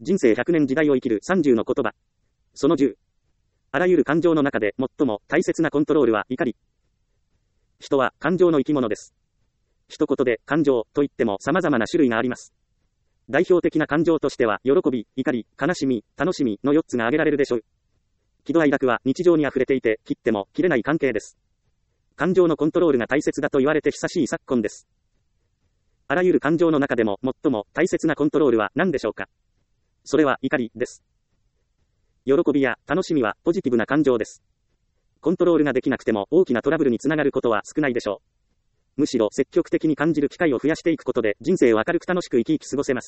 人生100年時代を生きる30の言葉。その10。あらゆる感情の中で最も大切なコントロールは怒り。人は感情の生き物です。一言で感情といっても様々な種類があります。代表的な感情としては、喜び、怒り、悲しみ、楽しみの4つが挙げられるでしょう。喜怒哀楽は日常に溢れていて、切っても切れない関係です。感情のコントロールが大切だと言われて久しい昨今です。あらゆる感情の中でも最も大切なコントロールは何でしょうか。それは怒りです。喜びや楽しみはポジティブな感情です。コントロールができなくても大きなトラブルにつながることは少ないでしょう。むしろ積極的に感じる機会を増やしていくことで人生を明るく楽しく生き生き過ごせます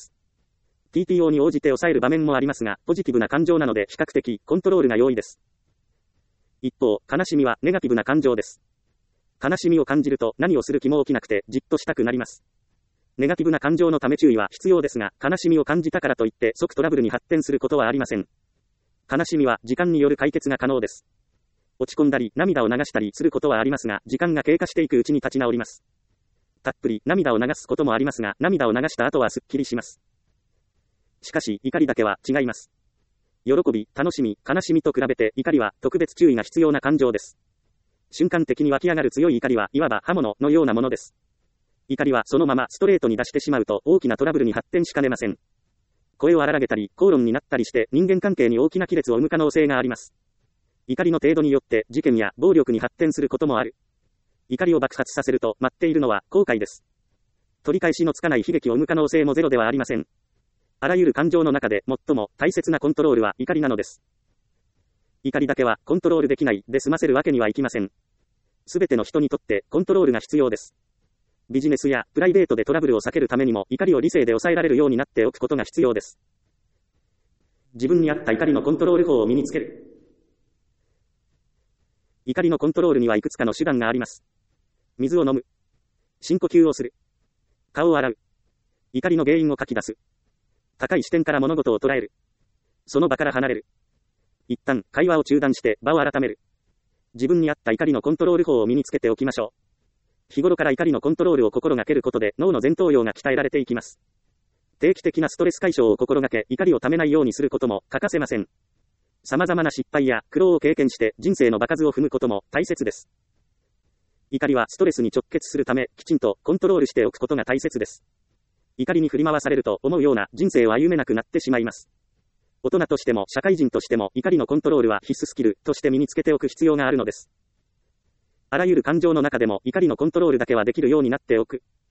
。TPO に応じて抑える場面もありますが、ポジティブな感情なので比較的コントロールが容易です。一方、悲しみはネガティブな感情です。悲しみを感じると何をする気も起きなくてじっとしたくなります。ネガティブな感情のため注意は必要ですが、悲しみを感じたからといって即トラブルに発展することはありません。悲しみは時間による解決が可能です。落ち込んだり涙を流したりすることはありますが、時間が経過していくうちに立ち直ります。たっぷり涙を流すこともありますが、涙を流した後はすっきりします。しかし怒りだけは違います。喜び、楽しみ、悲しみと比べて怒りは特別注意が必要な感情です。瞬間的に湧き上がる強い怒りはいわば刃物のようなものです。怒りはそのままストレートに出してしまうと大きなトラブルに発展しかねません。声を荒らげたり口論になったりして人間関係に大きな亀裂を生む可能性があります。怒りの程度によって事件や暴力に発展することもある。怒りを爆発させると待っているのは後悔です。取り返しのつかない悲劇を生む可能性もゼロではありません。あらゆる感情の中で最も大切なコントロールは怒りなのです。怒りだけはコントロールできないで済ませるわけにはいきません。すべての人にとってコントロールが必要です。ビジネスやプライベートでトラブルを避けるためにも怒りを理性で抑えられるようになっておくことが必要です。自分に合った怒りのコントロール法を身につける。怒りのコントロールにはいくつかの手段があります。水を飲む。深呼吸をする。顔を洗う。怒りの原因を書き出す。高い視点から物事を捉える。その場から離れる。一旦会話を中断して場を改める。自分に合った怒りのコントロール法を身につけておきましょう。日頃から怒りのコントロールを心がけることで脳の前頭葉が鍛えられていきます。定期的なストレス解消を心がけ怒りをためないようにすることも欠かせません。様々な失敗や苦労を経験して人生の場数を踏むことも大切です。怒りはストレスに直結するためきちんとコントロールしておくことが大切です。怒りに振り回されると思うような人生を歩めなくなってしまいます。大人としても社会人としても怒りのコントロールは必須スキルとして身につけておく必要があるのです。あらゆる感情の中でも怒りのコントロールだけはできるようになっておく。